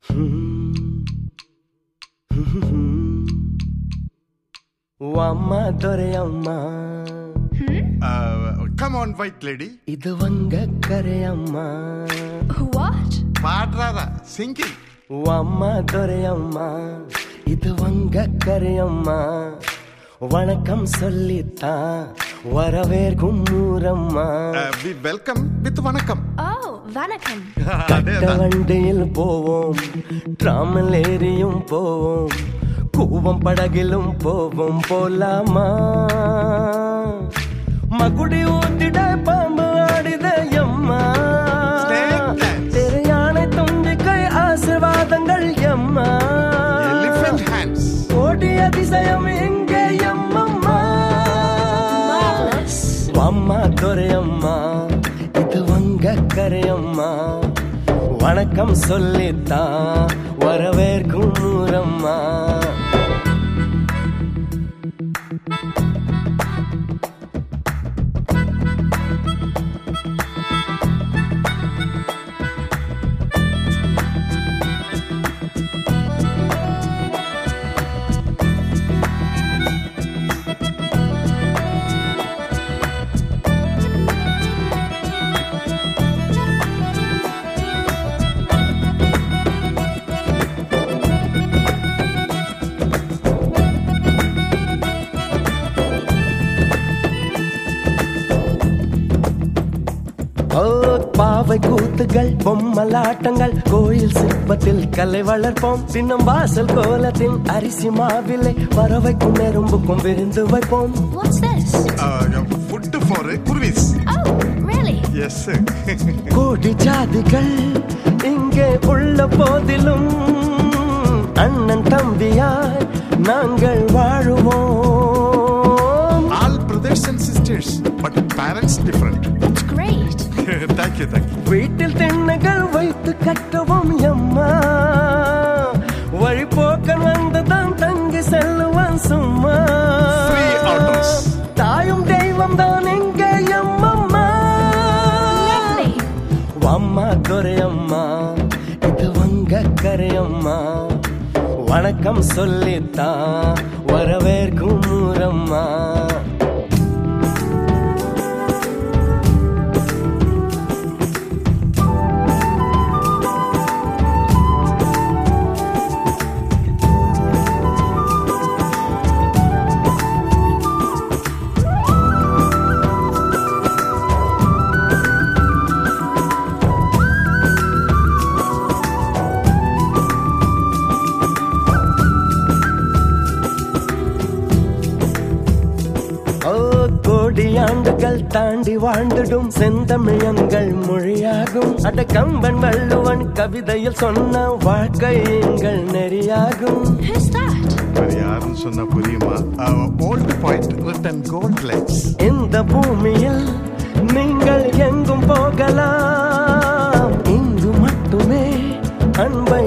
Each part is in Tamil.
Wamma doreyamma. Come on, white lady. Idu vanga kareyamma. What? Padrada, singing. Wamma doreyamma. Idu vanga kareyamma. வணக்கம் சொல்லித்தான் வரவேற்கும் ஊரம்மா. We welcome with வணக்கம். Oh, வணக்கம். கட்ட வண்டியில் போவோம், டிராமில் ஏறியும் போவோம், கூவம் படகிலும் போவோம், போலாமா? மகுடி ஊத்திட பாம்பு ஆடித எம்மா, யானை தும்பிக்கை ஆசீர்வாதங்கள் எம்மா, ஓடி அதிசயம் எங்கே எம்மம்மா? அம்மா துரையம்மா, இது வங்க கரையம்மா, வணக்கம் சொல்லித்தான் வரவேற்கும் ஊரம்மா. பாவை கூத்துகள், பொம்மலாட்டங்கள், கோயில் சிற்பத்தில் கலை வளர்ப்போம், தின்னும் வாசல் கோலத்தின் அரிசி மாவிலை பறவைக்கும் நெரும்புக்கும் விருந்து வைப்போம். What's this? Food for kurvis. Oh, really? Yes. கோடி ஜாதிகள் இங்கே உள்ள போதிலும் அண்ணன் தம்பியாய் நாங்கள் வாழுவோம். All brothers and sisters, but parents different. It's great. Thank you, thank you. வீட்டில் திண்ணைகள் வைத்து கட்டவும் எம்மா, வழிபோக்கன் வந்துதான் தங்கி செல்லுவான் சும்மா. தாயும் தெய்வம் தான் எங்கே எம்மம்மா? அம்மா துரையம்மா, இது வங்க கரையம்மா, வணக்கம் சொல்லித்தான் வரவேற்கும் ஊரம்மா. கோடியாண்டுகள் தாண்டி வாழ்ந்திடும் செந்தமிழங்கள் மொழியாகும். அட கம்பன் வள்ளுவன் கவிதையில் சொன்ன வாழ்க்கை எங்கள் நெறியாகும். Who's that? யாருன்னு சொன்னா புரியுமா? Old poet written gold legs. இந்த பூமியில் நீங்கள் எங்கும் போகலாம், இங்கு மட்டுமே அன்பை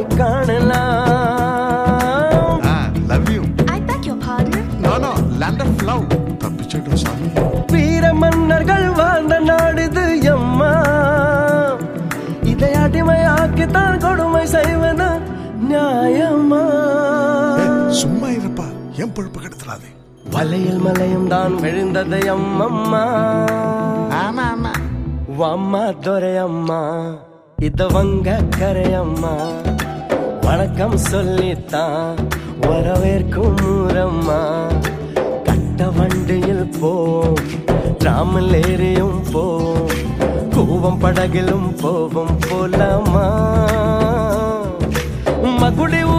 காணலாம். Love you. I beg your pardon? No, land of love. தப்பிச்சிடும் சாமி. வீர மன்னர்கள் வாழ்ந்த நாடுது எம்மா, இதை அடிமையாக்கித்தான் கொடுமை செய்வது நியாயமா? சும்மா இருப்பா, என் பொழுப்பு கெடுத்துறாதே. வலையில் மலையும் தான் விழுந்தது அம்மம்மா. ஆமா. அம்மா துரையம்மா, இது வங்க கரையம்மா, வணக்கம் சொல்லித்தான் வரவேற்கும் ஊரம்மா. கட்ட வண்டியில் போவோம், டிராமில் ஏறியும் போவோம், கூவம் படகிலும் போவோம், போலாமா? மகுடி